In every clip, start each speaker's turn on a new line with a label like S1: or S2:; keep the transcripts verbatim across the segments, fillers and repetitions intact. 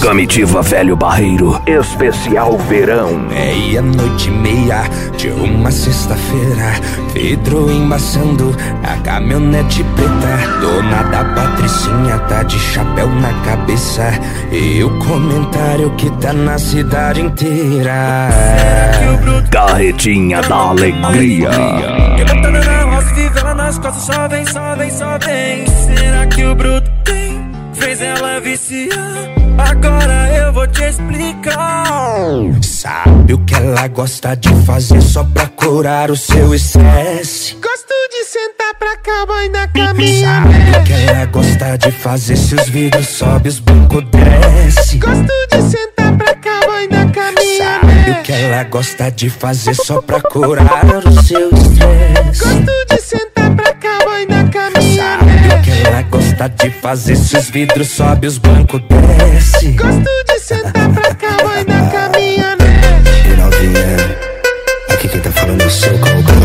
S1: Comitiva Velho Barreiro, especial verão.
S2: Meia-noite e meia de uma sexta-feira, vidro embaçando a caminhonete preta. Dona da Patricinha tá de chapéu na cabeça, e o comentário que tá na cidade inteira:
S1: Carretinha da Alegria.
S3: Eu botando na roça, vive ela nas costas, só vem, só vem, só vem. Será que o bruto tem? Fez ela viciar? Agora eu vou te explicar.
S2: Sabe o que ela gosta de fazer só pra curar o seu estresse?
S3: Gosto de sentar pra cá, boy, na caminha.
S2: Sabe o que ela gosta de fazer se os vidros sobe, os bancos desce?
S3: Gosto de sentar pra cá, boy, na caminha.
S2: Sabe o que ela gosta de fazer só pra curar o seu estresse?
S3: Gosto de sentar pra cá, boy, na caminha.
S2: Sabe o que ela gosta de fazer se os vidros sobe, os bancos desce?
S3: Gosto de sentar pra cá, boy, na caminha.
S2: E novinha, aqui quem tá falando é o seu Caldanei.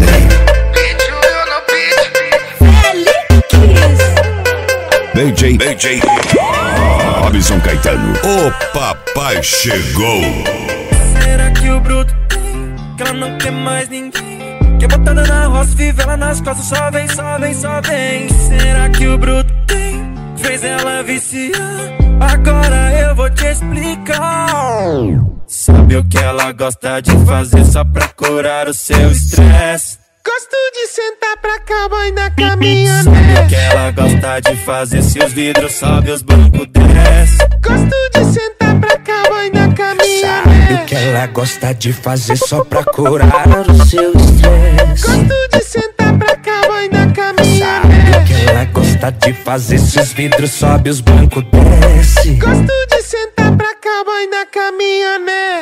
S1: D J, D J Robson Caetano.
S4: O papai chegou.
S3: Será que o bruto tem? Que ela não quer mais ninguém. Quer botada na roça, vive ela nas costas, só vem, só vem, só vem. Será que o bruto tem? Fez ela viciar? Agora eu vou te explicar. Sabe o que ela gosta de fazer só pra curar o seu estresse? Gosto de sentar pra cá, boy, na caminha. Sabe o que ela gosta de fazer se os vidros sobe, os bancos desce? Gosto de sentar pra cá, boy, na caminha.
S2: Sabe o que ela gosta de fazer só pra curar o seu estresse?
S3: Gosto de sentar pra cá, boy, na caminha.
S2: Sabe o que ela gosta de fazer se os vidros sobe, os bancos desce?
S3: Gosto de sentar pra cá, boy, na caminha, né?